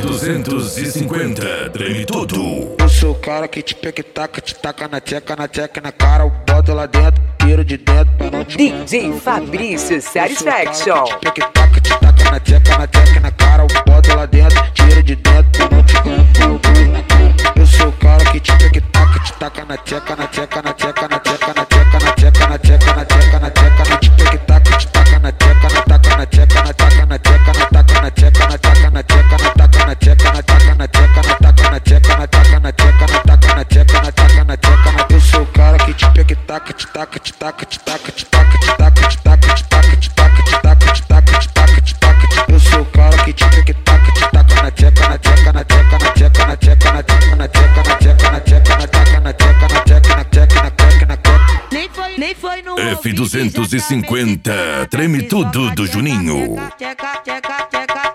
F250, treme tudo. Eu sou o cara que te pega e taca, te taca na tcheca e na cara. Eu boto lá dentro, tiro de dentro pra não te DJ Fabrício Satisfaction. te pega e taca, te taca na tcheca e na cara. Eu boto lá dentro, tiro de dentro pra não te Eu sou o cara que te pega e taca, te taca na tcheca na tcheca e na cara. Te pega e taca, te taca na tcheca Eu sou o cara que te pega e taca, te taca Eu sou o cara que te pega e taca, te taca na tcheca Nem foi no F250, treme tudo do Juninho. Tcheca,